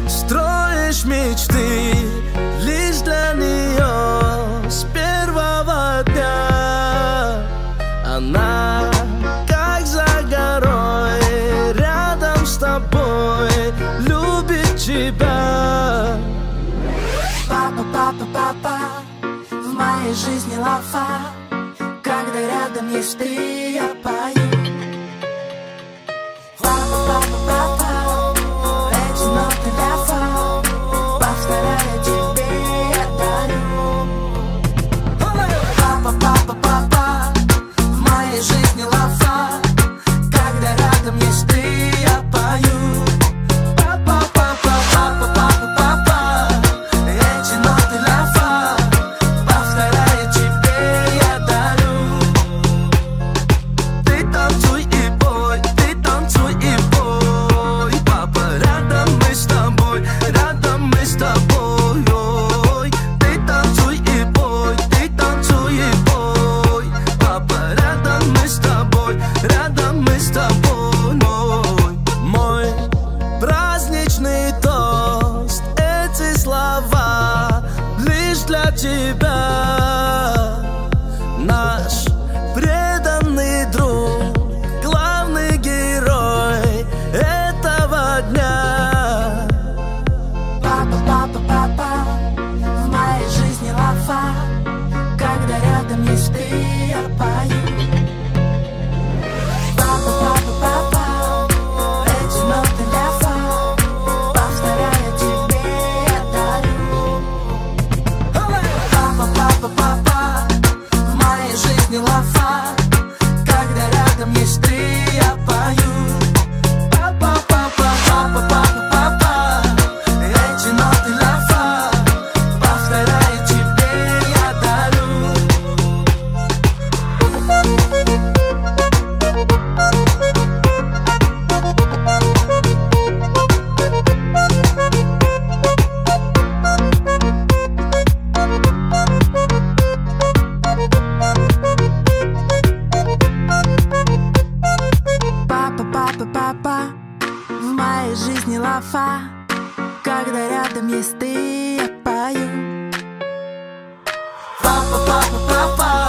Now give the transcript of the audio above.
Строишь мечты лишь для нее с первого дня. Она как за горой, рядом с тобой, любит тебя. Папа, папа, папа, в моей жизни лафа. Когда рядом есть ты, я пою. Папа, папа, папа, эти ноты для фа, повторяя тебе я дарю. Папа, папа, папа, в моей жизни лафа. Когда рядом есть ты, я пою. Папа, папа, папа, папа, папа, эти ноты для фа, повторяя тебе я дарю. Ты танцуй и пой, ты танцуй и пой. Папа, рядом мы с тобой, рядом мы с тобой. Ой, ты танцуй и пой, ты танцуй и пой. Папа, рядом мы с тобой, рядом мы с тобой. Мой праздничный тост, эти слова лишь для тебя. Наш преданный друг, главный герой этого дня. Папа, папа, папа, в моей жизни лафа. Когда рядом есть ты, я пою. Папа, папа, папа, эти ноты для фа, повторяя тебе я дарю. Папа, папа, папа, в моей жизни лафа. Когда рядом есть ты, я пою. Папа, папа, папа, папа, папа, эти ноты для фа, повторяя тебе я дарю. Папа, папа, папа, в моей жизни лафа. Когда рядом есть ты, я пою. Папа, папа, папа,